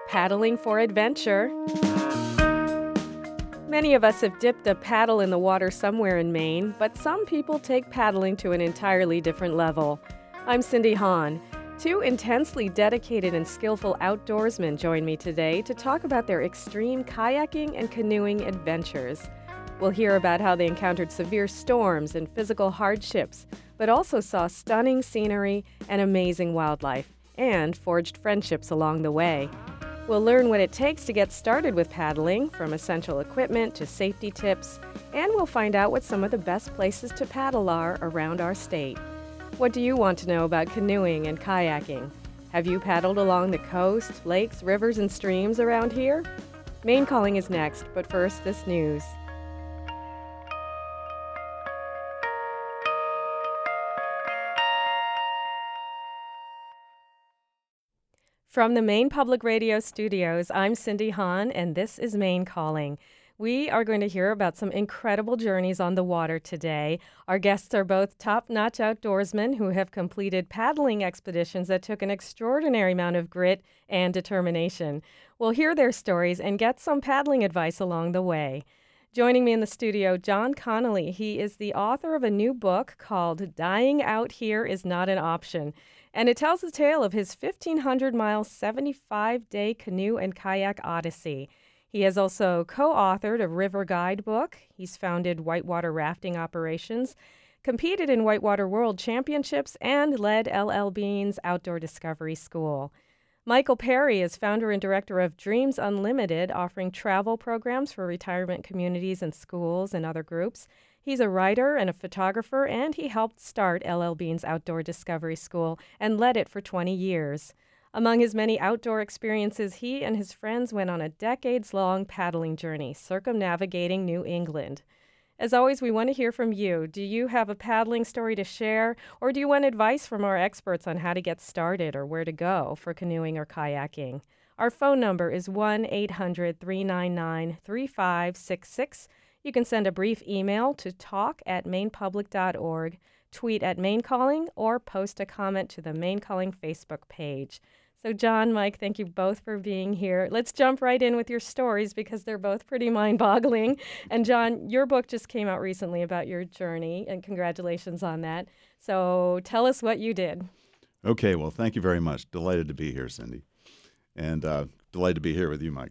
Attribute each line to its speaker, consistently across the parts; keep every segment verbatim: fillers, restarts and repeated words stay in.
Speaker 1: Paddling for Adventure. Many of us have dipped a paddle in the water somewhere in Maine, but some people take paddling to an entirely different level. I'm Cindy Hahn. Two intensely dedicated and skillful outdoorsmen join me today to talk about their extreme kayaking and canoeing adventures. We'll hear about how they encountered severe storms and physical hardships, but also saw stunning scenery and amazing wildlife, and forged friendships along the way. We'll learn what it takes to get started with paddling, from essential equipment to safety tips, and we'll find out what some of the best places to paddle are around our state. What do you want to know about canoeing and kayaking? Have you paddled along the coast, lakes, rivers, and streams around here? Maine Calling is next, but first, this news. From the Maine Public Radio studios, I'm Cindy Hahn, and this is Maine Calling. We are going to hear about some incredible journeys on the water today. Our guests are both top-notch outdoorsmen who have completed paddling expeditions that took an extraordinary amount of grit and determination. We'll hear their stories and get some paddling advice along the way. Joining me in the studio, John Connolly. He is the author of a new book called Dying Out Here Is Not an Option. And it tells the tale of his fifteen hundred mile, seventy-five day canoe and kayak odyssey. He has also co-authored a river guide book. He's founded whitewater rafting operations, competed in Whitewater World Championships, and led L L. Bean's Outdoor Discovery School. Michael Perry is founder and director of Dreams Unlimited, offering travel programs for retirement communities and schools and other groups. He's a writer and a photographer, and he helped start L L. Bean's Outdoor Discovery School and led it for twenty years. Among his many outdoor experiences, he and his friends went on a decades-long paddling journey, circumnavigating New England. As always, we want to hear from you. Do you have a paddling story to share, or do you want advice from our experts on how to get started or where to go for canoeing or kayaking? Our phone number is one eight hundred, three nine nine, three five six six. You can send a brief email to talk at mainepublic dot org, tweet at Maine Calling, or post a comment to the Maine Calling Facebook page. So John, Mike, thank you both for being here. Let's jump right in with your stories because they're both pretty mind-boggling. And John, your book just came out recently about your journey, and congratulations on that. So tell us what you did.
Speaker 2: Okay, well, thank you very much. Delighted to be here, Cindy. And uh, delighted to be here with you, Mike.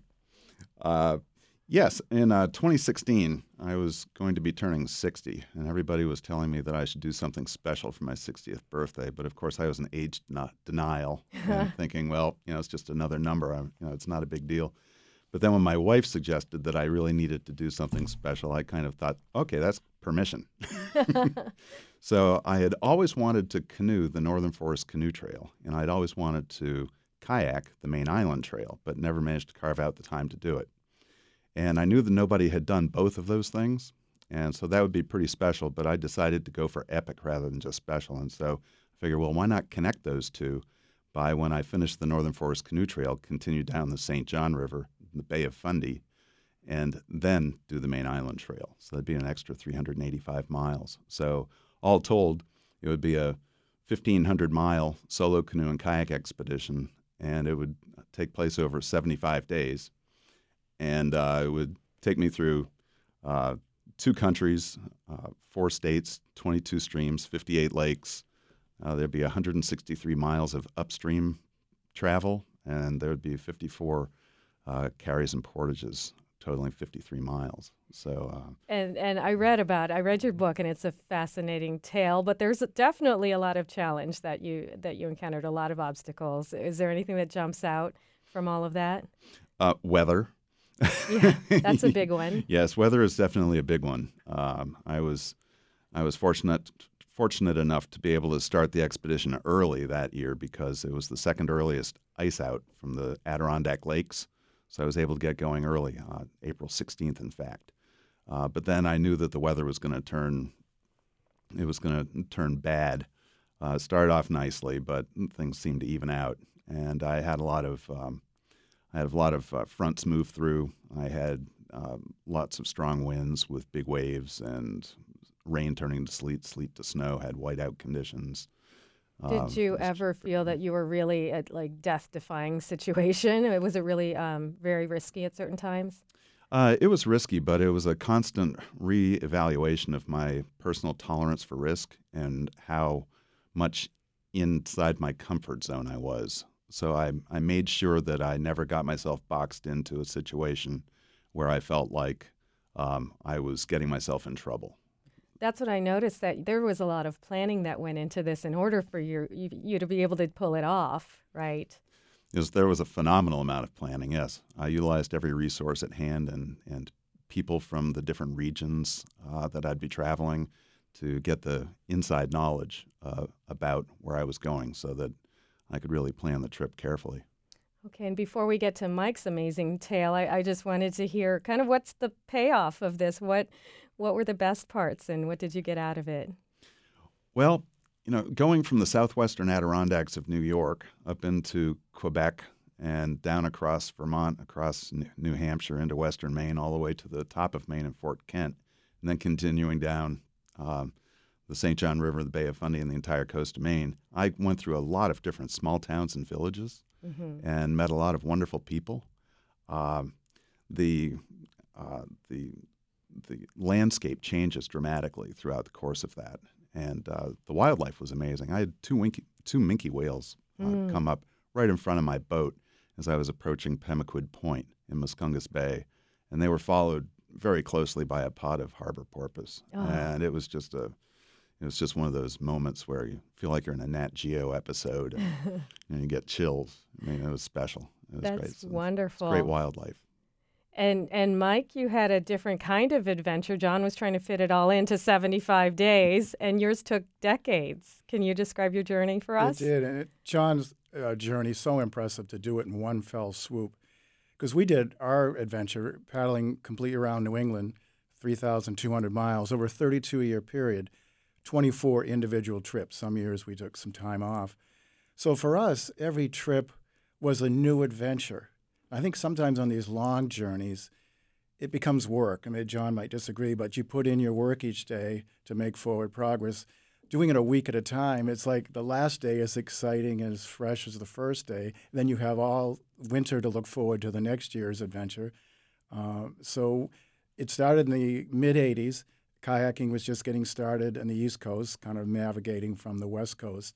Speaker 2: Uh, Yes, in uh, twenty sixteen, I was going to be turning sixty, and everybody was telling me that I should do something special for my sixtieth birthday. But of course, I was in age not denial, and thinking, well, you know, it's just another number. I'm, you know, it's not a big deal. But then when my wife suggested that I really needed to do something special, I kind of thought, okay, that's permission. So I had always wanted to canoe the Northern Forest Canoe Trail, and I'd always wanted to kayak the Main Island Trail, but never managed to carve out the time to do it. And I knew that nobody had done both of those things, and so that would be pretty special, but I decided to go for epic rather than just special. And so I figured, well, why not connect those two by, when I finished the Northern Forest Canoe Trail, continue down the Saint John River, the Bay of Fundy, and then do the Main Island Trail. So that'd be an extra three hundred eighty-five miles. So all told, it would be a fifteen hundred mile solo canoe and kayak expedition, and it would take place over seventy-five days. And uh, it would take me through uh, two countries, uh, four states, twenty-two streams, fifty-eight lakes. Uh, there'd be one hundred sixty-three miles of upstream travel, and there would be fifty-four uh, carries and portages, totaling fifty-three miles. So, uh,
Speaker 1: and and I read about I read your book, and it's a fascinating tale. But there's definitely a lot of challenge that you that you encountered, a lot of obstacles. Is there anything that jumps out from all of that?
Speaker 2: Uh, weather.
Speaker 1: Yeah, that's a big one.
Speaker 2: Yes, weather is definitely a big one. Um, I was, I was fortunate fortunate enough to be able to start the expedition early that year because it was the second earliest ice out from the Adirondack Lakes. So I was able to get going early, uh, April sixteenth, in fact. Uh, but then I knew that the weather was going to turn. It was going to turn bad. Uh, it started off nicely, but things seemed to even out, and I had a lot of. Um, I had a lot of uh, fronts move through. I had um, lots of strong winds with big waves and rain turning to sleet, sleet to snow, had whiteout conditions.
Speaker 1: Did
Speaker 2: Um,
Speaker 1: you
Speaker 2: it was-
Speaker 1: ever feel that you were really at like death-defying situation? Was it really um, very risky at certain times?
Speaker 2: uh, it was risky, but it was a constant re-evaluation of my personal tolerance for risk and how much inside my comfort zone I was. So I, I made sure that I never got myself boxed into a situation where I felt like um, I was getting myself in trouble.
Speaker 1: That's what I noticed, that there was a lot of planning that went into this in order for you, you, you to be able to pull it off, right?
Speaker 2: Is there was a phenomenal amount of planning, yes. I utilized every resource at hand and, and people from the different regions uh, that I'd be traveling to get the inside knowledge uh, about where I was going so that I could really plan the trip carefully.
Speaker 1: Okay, and before we get to Mike's amazing tale, I, I just wanted to hear kind of what's the payoff of this? What what were the best parts and what did you get out of it?
Speaker 2: Well, you know, going from the southwestern Adirondacks of New York up into Quebec and down across Vermont, across New Hampshire into western Maine, all the way to the top of Maine in Fort Kent, and then continuing down um, the Saint John River, the Bay of Fundy, and the entire coast of Maine, I went through a lot of different small towns and villages
Speaker 1: Mm-hmm.
Speaker 2: and met a lot of wonderful people. Um, the uh, the the landscape changes dramatically throughout the course of that, and uh, the wildlife was amazing. I had two winky, two minke whales uh,
Speaker 1: Mm.
Speaker 2: come up right in front of my boat as I was approaching Pemaquid Point in Muscongas Bay, and they were followed very closely by a pod of harbor porpoise,
Speaker 1: Oh.
Speaker 2: and it was just a it was just one of those moments where you feel like you're in a Nat Geo episode, and you, know, you get chills. I mean, it was special. It was
Speaker 1: That's
Speaker 2: great. So
Speaker 1: wonderful.
Speaker 2: It's great wildlife.
Speaker 1: And and Mike, you had a different kind of adventure. John was trying to fit it all into seventy-five days, and yours took decades. Can you describe your journey for us?
Speaker 3: It did, and it, John's uh, journey so impressive to do it in one fell swoop. Because we did our adventure paddling completely around New England, three thousand two hundred miles over a thirty-two year period, twenty-four individual trips. Some years we took some time off. So for us, every trip was a new adventure. I think sometimes on these long journeys, it becomes work. I mean, John might disagree, but you put in your work each day to make forward progress. Doing it a week at a time, it's like the last day is exciting and as fresh as the first day. Then you have all winter to look forward to the next year's adventure. Uh, so it started in the mid-eighties. Kayaking was just getting started on the East Coast, kind of navigating from the West Coast.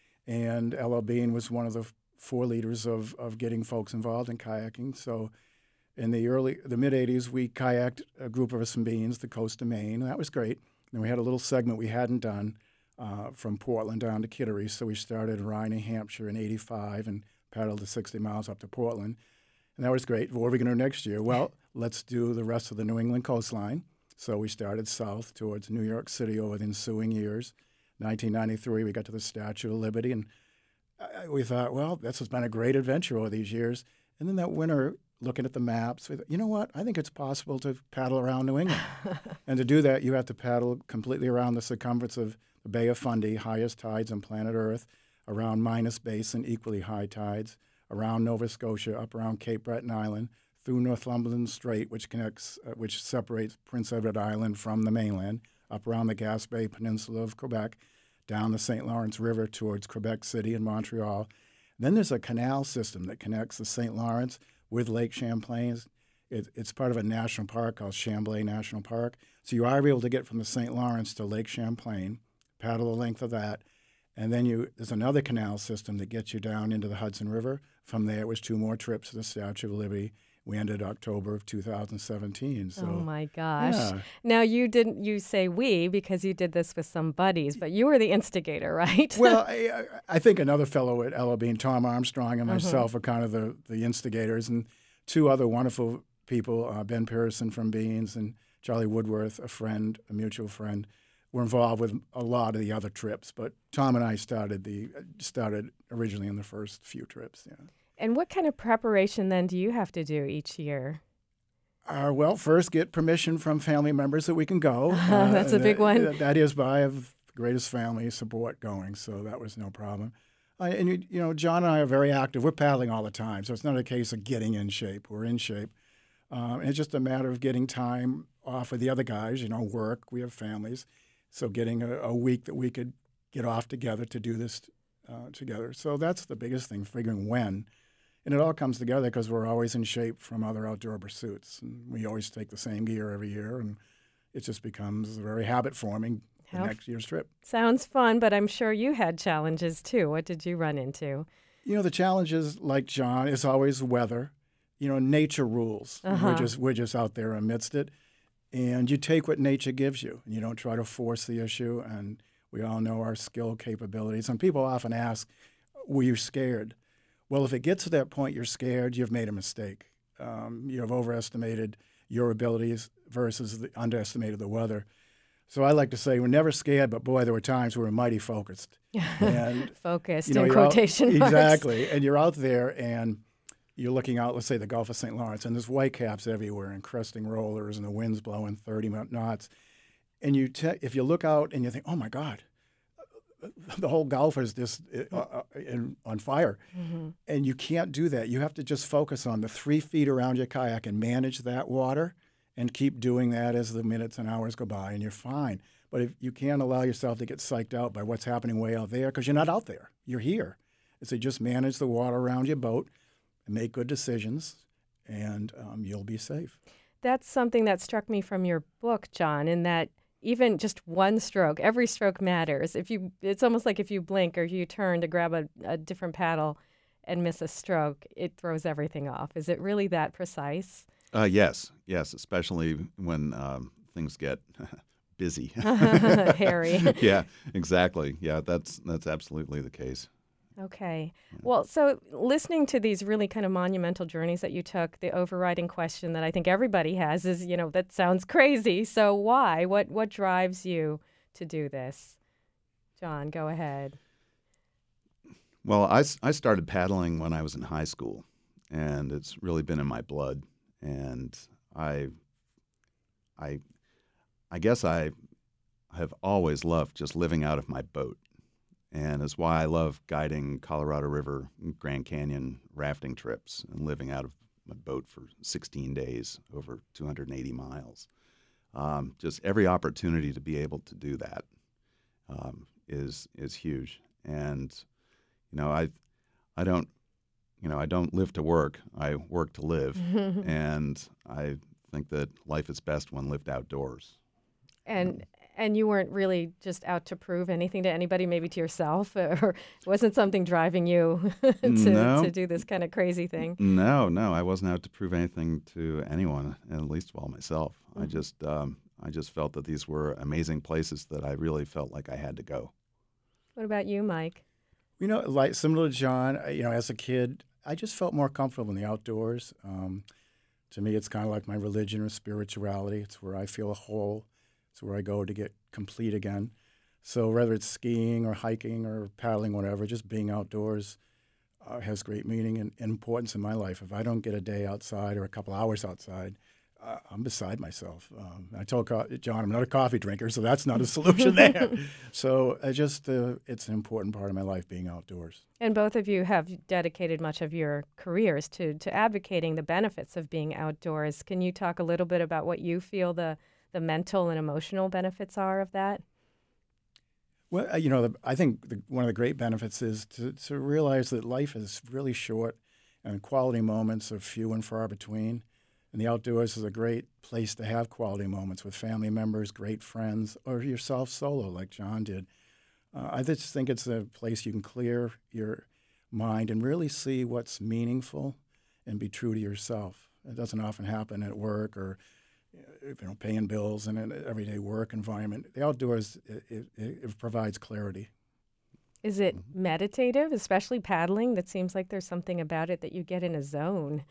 Speaker 3: And L L Bean was one of the four leaders of, of getting folks involved in kayaking. So in the early, the mid-eighties, we kayaked a group of us from Beans, the coast of Maine, and that was great. And we had a little segment we hadn't done uh, from Portland down to Kittery, so we started in Rye, New Hampshire in eighty-five and paddled the sixty miles up to Portland. And that was great. What are we going to do next year? Well, let's do the rest of the New England coastline. So we started south towards New York City over the ensuing years. nineteen ninety-three, we got to the Statue of Liberty, and I, we thought, well, this has been a great adventure over these years. And then that winter, looking at the maps, we thought, you know what? I think it's possible to paddle around New England. And to do that, you have to paddle completely around the circumference of the Bay of Fundy, highest tides on planet Earth, around Minas Basin, equally high tides, around Nova Scotia, up around Cape Breton Island, through Northumberland Strait, which connects, uh, which separates Prince Edward Island from the mainland, up around the Gaspé Peninsula of Quebec, down the Saint Lawrence River towards Quebec City and Montreal. Then there's a canal system that connects the Saint Lawrence with Lake Champlain. It, it's part of a national park called Chamblay National Park. So you are able to get from the Saint Lawrence to Lake Champlain, paddle the length of that, and then you there's another canal system that gets you down into the Hudson River. From there, it was two more trips to the Statue of Liberty. We ended October of two thousand seventeen. So,
Speaker 1: oh my gosh.
Speaker 3: yeah.
Speaker 1: Now you didn't you say we because you did this with some buddies, but you were the instigator, right?
Speaker 3: Well, I, I think another fellow at L L Bean, Tom Armstrong, and myself are kind of the, the instigators, and two other wonderful people, uh, Ben Pearson from Beans and Charlie Woodworth, a friend, a mutual friend, were involved with a lot of the other trips. But Tom and I started the started originally in the first few trips. Yeah.
Speaker 1: And what kind of preparation then do you have to do each year?
Speaker 3: Uh, well, first get permission from family members that we can go.
Speaker 1: That's
Speaker 3: uh,
Speaker 1: a big
Speaker 3: that,
Speaker 1: one.
Speaker 3: That is, but I have the greatest family support going, so that was no problem. Uh, and, you, you know, John and I are very active. We're paddling all the time, so it's not a case of getting in shape. We're in shape. Um, it's just a matter of getting time off with the other guys, you know, work. We have families. So getting a, a week that we could get off together to do this uh, together. So that's the biggest thing, figuring when. And it all comes together because we're always in shape from other outdoor pursuits. And we always take the same gear every year, and it just becomes very habit-forming the
Speaker 1: How
Speaker 3: next year's trip.
Speaker 1: Sounds fun, but I'm sure you had challenges too. What did you run into?
Speaker 3: You know, the challenges, like John, is always weather. You know, nature rules.
Speaker 1: Uh-huh.
Speaker 3: We're just we're just out there amidst it. And you take what nature gives you. You don't try to force the issue. And we all know our skill capabilities. And people often ask, were you scared? Well, if it gets to that point you're scared, you've made a mistake. Um, you have overestimated your abilities versus the, underestimated the weather. So I like to say we're never scared, but boy, there were times we were mighty focused. And
Speaker 1: Focused
Speaker 3: you know,
Speaker 1: in
Speaker 3: you're out-
Speaker 1: quotation marks.
Speaker 3: Exactly. And you're out there and you're looking out, let's say the Gulf of Saint Lawrence, and there's whitecaps everywhere and cresting rollers and the wind's blowing thirty knots. And you, te- if you look out and you think, oh my God, the whole Gulf is just uh, uh, in, on fire.
Speaker 1: Mm-hmm.
Speaker 3: And you can't do that. You have to just focus on the three feet around your kayak and manage that water and keep doing that as the minutes and hours go by, and you're fine. But if you can't allow yourself to get psyched out by what's happening way out there because you're not out there. You're here. And so just manage the water around your boat and make good decisions, and um, you'll be safe.
Speaker 1: That's something that struck me from your book, John, in that even just one stroke, every stroke matters. If you, it's almost like if you blink or you turn to grab a, a different paddle and miss a stroke, it throws everything off. Is it really that precise?
Speaker 2: Uh, yes, yes, especially when um, things get busy.
Speaker 1: Harry.
Speaker 2: Yeah, exactly. Yeah, that's that's absolutely the case.
Speaker 1: Okay. Well, so listening to these really kind of monumental journeys that you took, the overriding question that I think everybody has is, you know, that sounds crazy. So why? What what drives you to do this? John, go ahead.
Speaker 2: Well, I, s- I started paddling when I was in high school, and it's really been in my blood. And I, I, I guess I have always loved just living out of my boat. And it's why I love guiding Colorado River, Grand Canyon rafting trips and living out of my boat for sixteen days over two hundred eighty miles. Um, just every opportunity to be able to do that um, is is huge. And you know, I I don't you know I don't live to work. I work to live, and I think that life is best when lived outdoors.
Speaker 1: And and you weren't really just out to prove anything to anybody, maybe to yourself, or wasn't something driving you to,
Speaker 2: No.
Speaker 1: to do this kind of crazy thing?
Speaker 2: No, no, I wasn't out to prove anything to anyone, at least well myself. I just, um, I just felt that these were amazing places that I really felt like I had to go.
Speaker 1: What about you, Mike?
Speaker 3: You know, like similar to John, I- you know, as a kid, I just felt more comfortable in the outdoors. Um, to me, it's kind of like my religion or spirituality. It's where I feel whole. It's where I go to get complete again. So whether it's skiing or hiking or paddling, whatever, just being outdoors uh, has great meaning and importance in my life. If I don't get a day outside or a couple hours outside, uh, I'm beside myself. Um, I told co- John I'm not a coffee drinker, so that's not a solution there. So I just uh, it's an important part of my life, being outdoors.
Speaker 1: And both of you have dedicated much of your careers to, to advocating the benefits of being outdoors. Can you talk a little bit about what you feel the the mental and emotional benefits are of that?
Speaker 3: Well, uh, you know, the, I think the, one of the great benefits is to, to realize that life is really short and quality moments are few and far between. And the outdoors is a great place to have quality moments with family members, great friends, or yourself solo like John did. Uh, I just think it's a place you can clear your mind and really see what's meaningful and be true to yourself. It doesn't often happen at work or you know, paying bills in an everyday work environment. The outdoors, it, it, it provides clarity.
Speaker 1: Is it meditative, especially paddling? That seems like there's something about it that you get in a zone.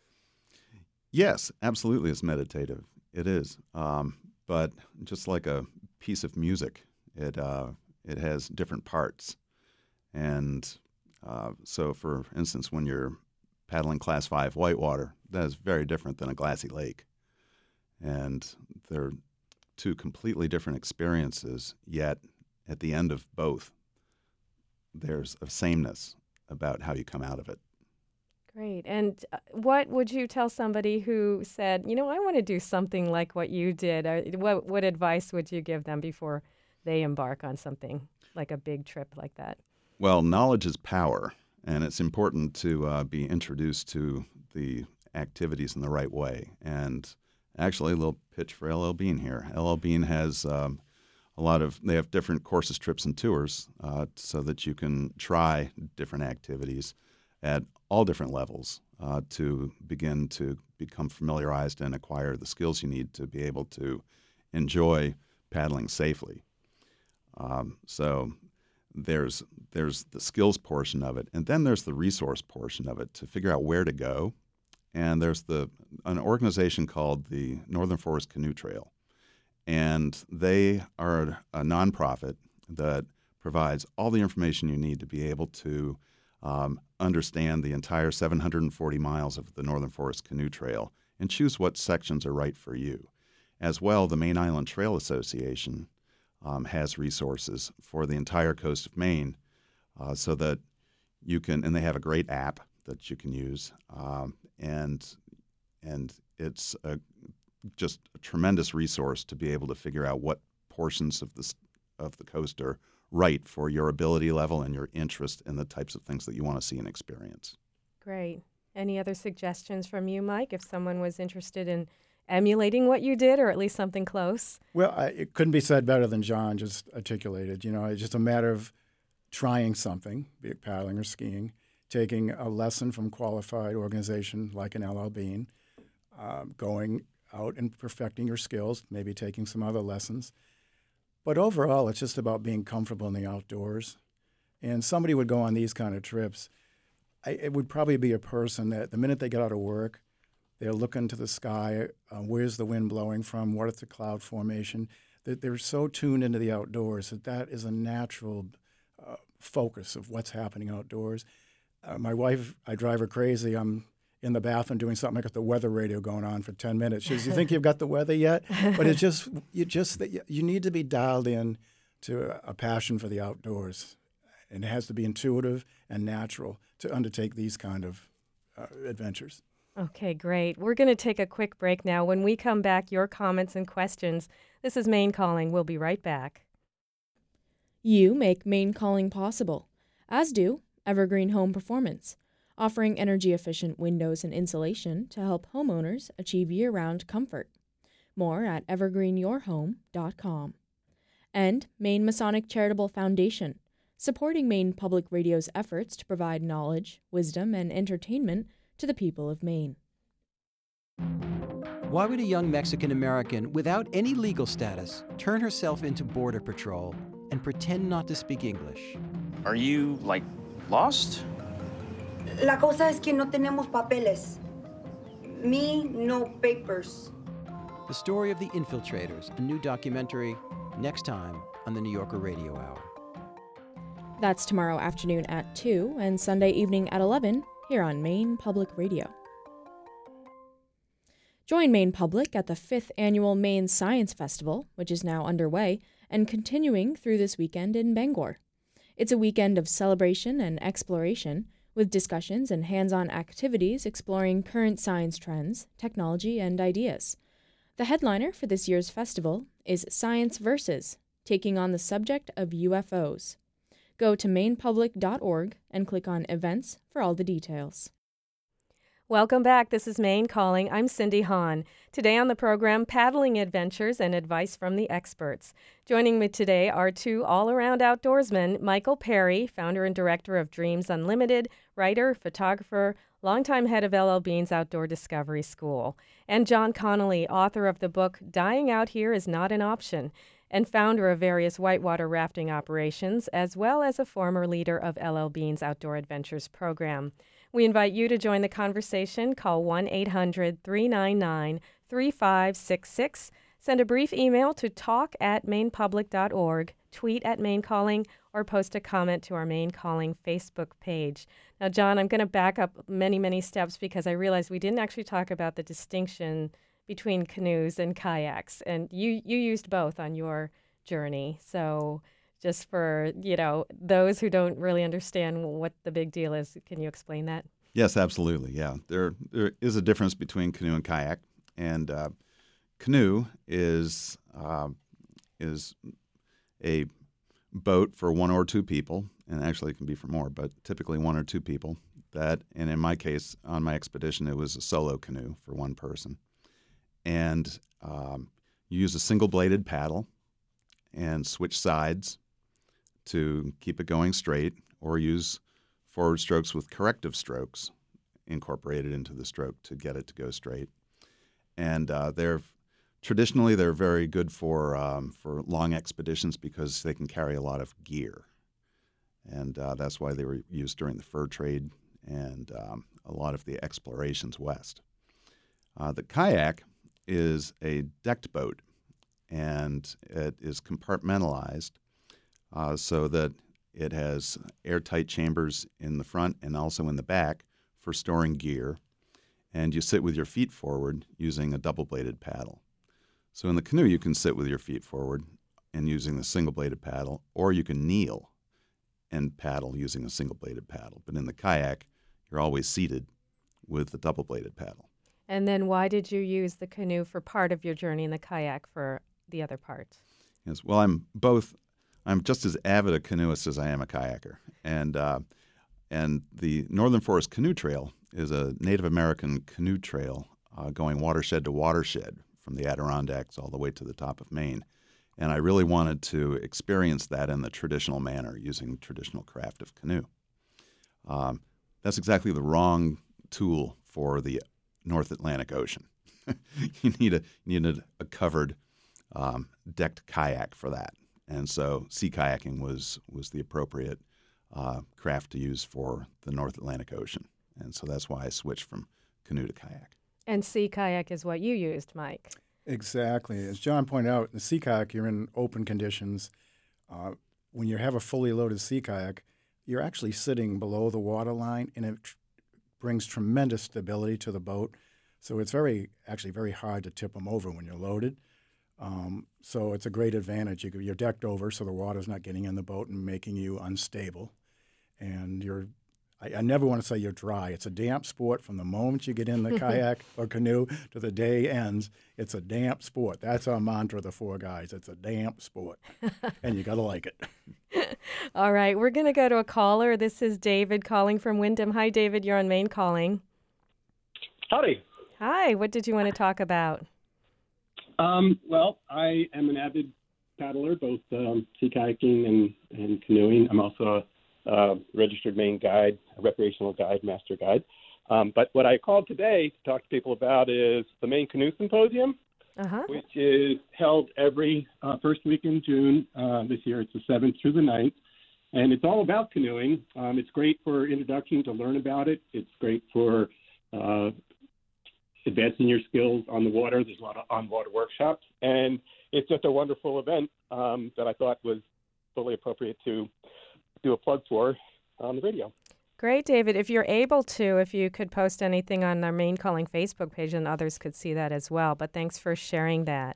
Speaker 2: Yes, absolutely, it's meditative. It is, um, but just like a piece of music, it uh, it has different parts, and uh, so, for instance, when you're paddling Class Five whitewater, that is very different than a glassy lake. And they're two completely different experiences, yet at the end of both, there's a sameness about how you come out of it.
Speaker 1: Great. And uh, what would you tell somebody who said, you know, I want to do something like what you did? Or what, what advice would you give them before they embark on something like a big trip like that?
Speaker 2: Well, knowledge is power, and it's important to uh, be introduced to the activities in the right way. And actually, a little pitch for L L Bean here. L L Bean has um, a lot of, they have different courses, trips, and tours uh, so that you can try different activities at all different levels uh, to begin to become familiarized and acquire the skills you need to be able to enjoy paddling safely. Um, so there's there's the skills portion of it, and then there's the resource portion of it to figure out where to go. And there's the an organization called the Northern Forest Canoe Trail, and they are a nonprofit that provides all the information you need to be able to um, understand the entire seven hundred forty miles of the Northern Forest Canoe Trail and choose what sections are right for you. As well, the Main Island Trail Association um, has resources for the entire coast of Maine uh, so that you can, and they have a great app that you can use, um, and and it's a, just a tremendous resource to be able to figure out what portions of the of the coast are right for your ability level and your interest in the types of things that you want to see and experience.
Speaker 1: Great. Any other suggestions from you, Mike, if someone was interested in emulating what you did, or at least something close?
Speaker 3: Well, I, it couldn't be said better than John just articulated. You know, it's just a matter of trying something, be it paddling or skiing, taking a lesson from a qualified organization like an L L Bean, uh, going out and perfecting your skills, maybe taking some other lessons. But overall, it's just about being comfortable in the outdoors. And somebody would go on these kind of trips. I, it would probably be a person that the minute they get out of work, they're looking to the sky, uh, where's the wind blowing from, what is the cloud formation. That they're so tuned into the outdoors that that is a natural uh, focus of what's happening outdoors. Uh, my wife, I drive her crazy. I'm in the bathroom doing something. I got the weather radio going on for ten minutes. She says, "You think you've got the weather yet?" But it's just you just you need to be dialed in to a, a passion for the outdoors, and it has to be intuitive and natural to undertake these kind of uh, adventures.
Speaker 1: Okay, great. We're going to take a quick break now. When we come back, your comments and questions. This is Maine Calling. We'll be right back.
Speaker 4: You make Maine Calling possible, as do Evergreen Home Performance, offering energy-efficient windows and insulation to help homeowners achieve year-round comfort. More at evergreen your home dot com. And Maine Masonic Charitable Foundation, supporting Maine Public Radio's efforts to provide knowledge, wisdom, and entertainment to the people of Maine.
Speaker 5: Why would a young Mexican-American without any legal status turn herself into Border Patrol and pretend not to speak English?
Speaker 6: Are you, like, lost?
Speaker 7: La cosa es que no tenemos papeles. Me, no papers.
Speaker 5: The story of the Infiltrators, a new documentary, next time on the New Yorker Radio Hour.
Speaker 4: That's tomorrow afternoon at two and Sunday evening at eleven here on Maine Public Radio. Join Maine Public at the fifth Annual Maine Science Festival, which is now underway and continuing through this weekend in Bangor. It's a weekend of celebration and exploration, with discussions and hands-on activities exploring current science trends, technology, and ideas. The headliner for this year's festival is Science Versus, taking on the subject of U F Os. Go to maine public dot org and click on Events for all the details.
Speaker 1: Welcome back. This is Maine Calling. I'm Cindy Hahn. Today on the program, paddling adventures and advice from the experts. Joining me today are two all-around outdoorsmen, Michael Perry, founder and director of Dreams Unlimited, writer, photographer, longtime head of L L Bean's Outdoor Discovery School, and John Connolly, author of the book Dying Out Here is Not an Option, and founder of various whitewater rafting operations, as well as a former leader of L L Bean's Outdoor Adventures program. We invite you to join the conversation. Call one eight hundred three nine nine three five six six. Send a brief email to talk at maine public dot org, tweet at Maine Calling, or post a comment to our Maine Calling Facebook page. Now, John, I'm going to back up many, many steps because I realized we didn't actually talk about the distinction between canoes and kayaks, and you, you used both on your journey. So just for, you know, those who don't really understand what the big deal is, can you explain that?
Speaker 2: Yes, absolutely. Yeah, there there is a difference between canoe and kayak, and uh, canoe is uh, is a boat for one or two people, and actually it can be for more, but typically one or two people. That, and in my case, on my expedition, it was a solo canoe for one person. And um, you use a single-bladed paddle and switch sides to keep it going straight, or use forward strokes with corrective strokes incorporated into the stroke to get it to go straight. And uh, they're traditionally they're very good for um, for long expeditions because they can carry a lot of gear, and uh, that's why they were used during the fur trade and um, a lot of the explorations west. Uh, the kayak is a decked boat, and it is compartmentalized uh, so that it has airtight chambers in the front and also in the back for storing gear, and you sit with your feet forward using a double-bladed paddle. So in the canoe, you can sit with your feet forward and using the single-bladed paddle, or you can kneel and paddle using a single-bladed paddle. But in the kayak, you're always seated with the double-bladed paddle.
Speaker 1: And then why did you use the canoe for part of your journey and the kayak for the other part?
Speaker 2: Yes, well, I'm both. I'm just as avid a canoeist as I am a kayaker. And uh, and the Northern Forest Canoe Trail is a Native American canoe trail uh, going watershed to watershed from the Adirondacks all the way to the top of Maine. And I really wanted to experience that in the traditional manner, using traditional craft of canoe. Um, that's exactly the wrong tool for the North Atlantic Ocean. you need a you need a covered, um, decked kayak for that. And so sea kayaking was was the appropriate uh, craft to use for the North Atlantic Ocean. And so that's why I switched from canoe to kayak.
Speaker 1: And sea kayak is what you used, Mike.
Speaker 3: Exactly. As John pointed out, in the sea kayak, you're in open conditions. Uh, when you have a fully loaded sea kayak, you're actually sitting below the water line, and it tr- brings tremendous stability to the boat. So it's very, actually very hard to tip them over when you're loaded. Um, so it's a great advantage. You, you're decked over, so the water's not getting in the boat and making you unstable. And you're I, I never want to say you're dry. It's a damp sport from the moment you get in the kayak or canoe to the day ends. It's a damp sport. That's our mantra of the four guys. It's a damp sport, and you got to like it.
Speaker 1: All right, we're going to go to a caller. This is David calling from Wyndham. Hi, David. You're on Maine Calling.
Speaker 8: Howdy.
Speaker 1: Hi. What did you want to talk about?
Speaker 8: Um, well, I am an avid paddler, both um, sea kayaking and, and canoeing. I'm also a Uh, registered Maine guide, a recreational guide, master guide. Um, but what I called today to talk to people about is the Maine Canoe Symposium,
Speaker 1: uh-huh.
Speaker 8: which is held every uh, first week in June. Uh, this year it's the seventh through the ninth. And it's all about canoeing. Um, it's great for introduction to learn about it. It's great for uh, advancing your skills on the water. There's a lot of on-water workshops. And it's just a wonderful event um, that I thought was fully appropriate to do a plug for on the radio.
Speaker 1: Great, David. If you're able to, if you could post anything on our Maine Calling Facebook page, and others could see that as well. But thanks for sharing that.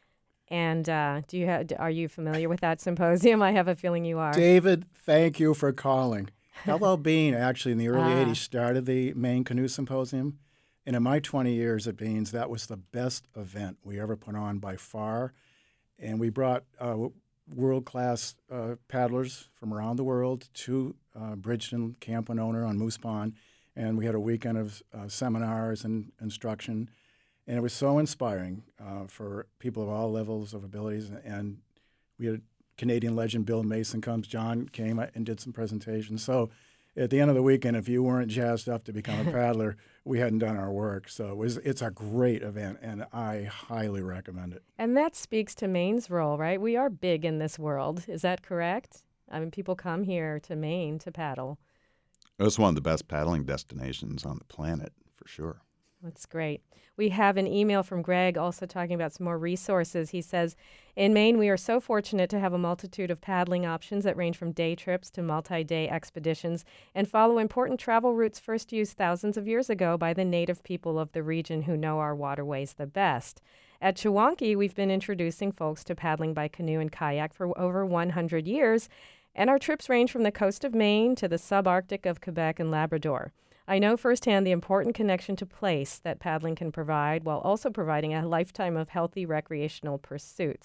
Speaker 1: And uh, do you have, are you familiar with that symposium? I have a feeling you are.
Speaker 3: David, thank you for calling. L L Bean actually in the early
Speaker 1: ah.
Speaker 3: eighties started the Maine Canoe Symposium. And in my twenty years at Beans, that was the best event we ever put on by far. And we brought uh, world-class uh, paddlers from around the world to uh, Bridgeton, Camp Winona on Moose Pond, and we had a weekend of uh, seminars and instruction, and it was so inspiring uh, for people of all levels of abilities. And we had Canadian legend Bill Mason comes, John came and did some presentations. So at the end of the weekend, if you weren't jazzed up to become a paddler, we hadn't done our work. So it was, it's a great event, and I highly recommend it.
Speaker 1: And that speaks to Maine's role, right? We are big in this world. Is that correct? I mean, people come here to Maine to paddle.
Speaker 2: It's one of the best paddling destinations on the planet, for sure.
Speaker 1: That's great. We have an email from Greg also talking about some more resources. He says, in Maine, we are so fortunate to have a multitude of paddling options that range from day trips to multi-day expeditions and follow important travel routes first used thousands of years ago by the native people of the region who know our waterways the best. At Chewonki, we've been introducing folks to paddling by canoe and kayak for over one hundred years, and our trips range from the coast of Maine to the subarctic of Quebec and Labrador. I know firsthand the important connection to place that paddling can provide while also providing a lifetime of healthy recreational pursuits.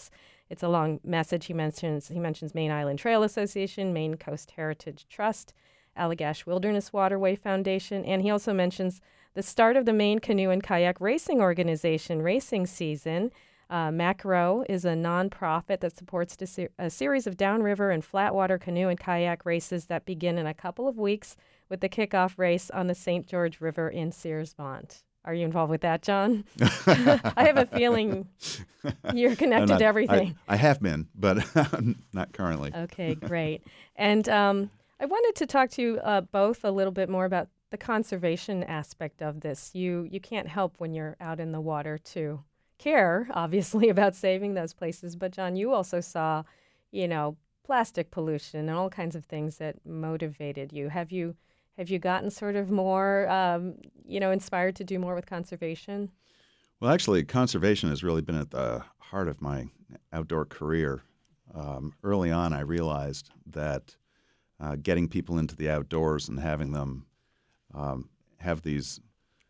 Speaker 1: It's a long message. He mentions he mentions Maine Island Trail Association, Maine Coast Heritage Trust, Allagash Wilderness Waterway Foundation, and he also mentions the start of the Maine Canoe and Kayak Racing Organization racing season. Uh, Macro is a nonprofit that supports a, ser- a series of downriver and flatwater canoe and kayak races that begin in a couple of weeks with the kickoff race on the Saint George River in Searsmont. Are you involved with that, John? I have a feeling you're connected
Speaker 2: not,
Speaker 1: to everything.
Speaker 2: I, I have been, but not currently.
Speaker 1: Okay, great. And um, I wanted to talk to you uh, both a little bit more about the conservation aspect of this. You you can't help when you're out in the water to care, obviously, about saving those places. But John, you also saw, you know, plastic pollution and all kinds of things that motivated you. Have you have you gotten sort of more, um, you know, inspired to do more with conservation?
Speaker 2: Well, actually, conservation has really been at the heart of my outdoor career. Um, early on, I realized that uh, getting people into the outdoors and having them um, have these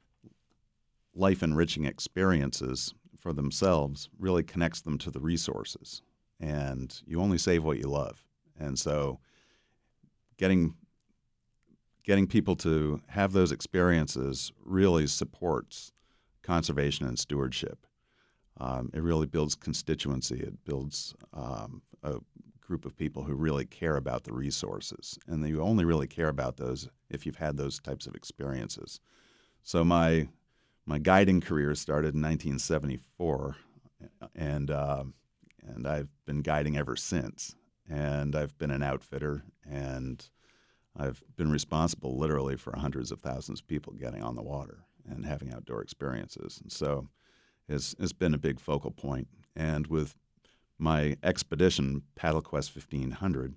Speaker 2: life-enriching experiences for themselves really connects them to the resources. And you only save what you love. And so getting getting people to have those experiences really supports conservation and stewardship. Um, it really builds constituency. It builds um, a group of people who really care about the resources. And you only really care about those if you've had those types of experiences. So my my guiding career started in nineteen seventy-four, and uh, and I've been guiding ever since. And I've been an outfitter, and I've been responsible literally for hundreds of thousands of people getting on the water and having outdoor experiences. And so it's, it's been a big focal point. And with my expedition, Paddle Quest fifteen hundred,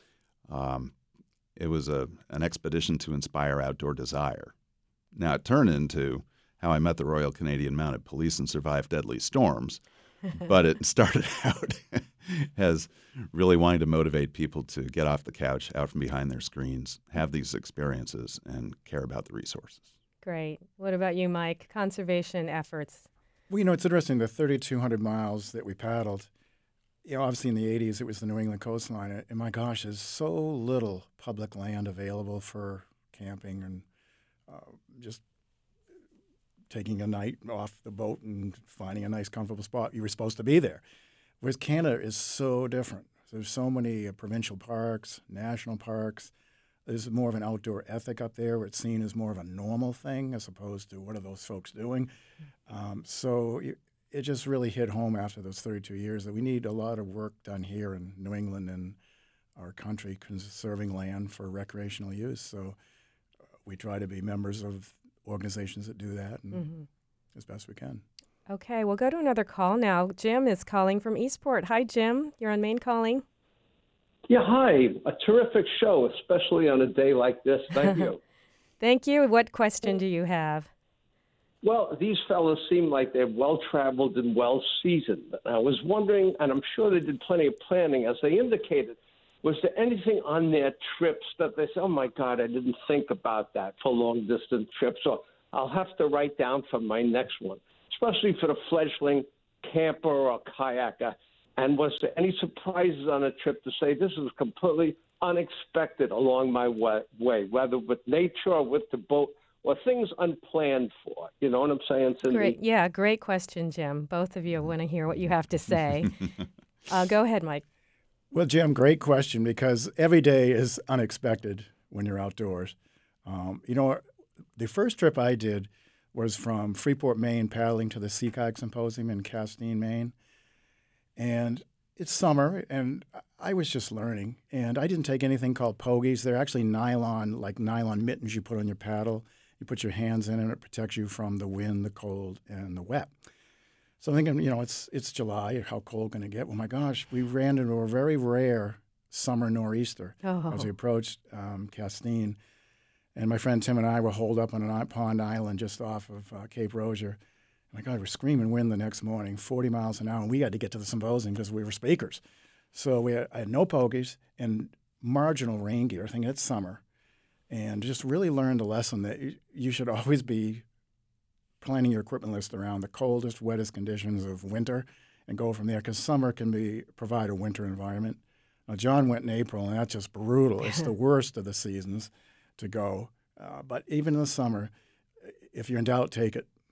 Speaker 2: um, it was a an expedition to inspire outdoor desire. Now, it turned into how I met the Royal Canadian Mounted Police and survived deadly storms, but it started out as really wanting to motivate people to get off the couch, out from behind their screens, have these experiences, and care about the resources.
Speaker 1: Great. What about you, Mike? Conservation efforts.
Speaker 3: Well, you know, it's interesting, the thirty-two hundred miles that we paddled, you know, obviously in the eighties, it was the New England coastline. And my gosh, there's so little public land available for camping and uh, just taking a night off the boat and finding a nice, comfortable spot. You were supposed to be there. Whereas Canada is so different. There's so many uh, provincial parks, national parks. There's more of an outdoor ethic up there where it's seen as more of a normal thing as opposed to what are those folks doing. Um, so it, it just really hit home after those thirty-two years that we need a lot of work done here in New England and our country conserving land for recreational use. So uh, we try to be members of organizations that do that and mm-hmm. as best we can.
Speaker 1: Okay, we'll go to another call now. Jim is calling from Eastport. Hi, Jim. You're on Maine Calling.
Speaker 9: Yeah, hi. A terrific show, especially on a day like this. Thank you.
Speaker 1: Thank you. What question do you have?
Speaker 9: Well, these fellows seem like they're well-traveled and well-seasoned. I was wondering, and I'm sure they did plenty of planning, as they indicated, was there anything on their trips that they said, oh, my God, I didn't think about that for long-distance trips, or I'll have to write down for my next one, especially for the fledgling camper or kayaker? And was there any surprises on a trip to say this is completely unexpected along my way, whether with nature or with the boat, or things unplanned for? You know what I'm saying, Cindy?
Speaker 1: Great. Yeah, great question, Jim. Both of you want to hear what you have to say. uh, go ahead, Mike.
Speaker 3: Well, Jim, great question, because every day is unexpected when you're outdoors. Um, you know, the first trip I did was from Freeport, Maine, paddling to the Sea Kayak Symposium in Castine, Maine. And it's summer, and I was just learning. And I didn't take anything called pogies. They're actually nylon, like nylon mittens you put on your paddle. You put your hands in, and it protects you from the wind, the cold, and the wet. So I'm thinking, you know, it's it's July. How cold can it get? Well, my gosh, we ran into a very rare summer nor'easter
Speaker 1: oh.
Speaker 3: as we approached um, Castine. And my friend Tim and I were holed up on a pond island just off of uh, Cape Rozier. My God, we're screaming wind the next morning, forty miles an hour, and we had to get to the symposium because we were speakers. So we had, I had no pogies and marginal rain gear, thinking it's summer, and just really learned a lesson that you, you should always be planning your equipment list around the coldest, wettest conditions of winter and go from there, because summer can be provide a winter environment. Now, John went in April, and that's just brutal. It's the worst of the seasons to go. Uh, but even in the summer, if you're in doubt, take it.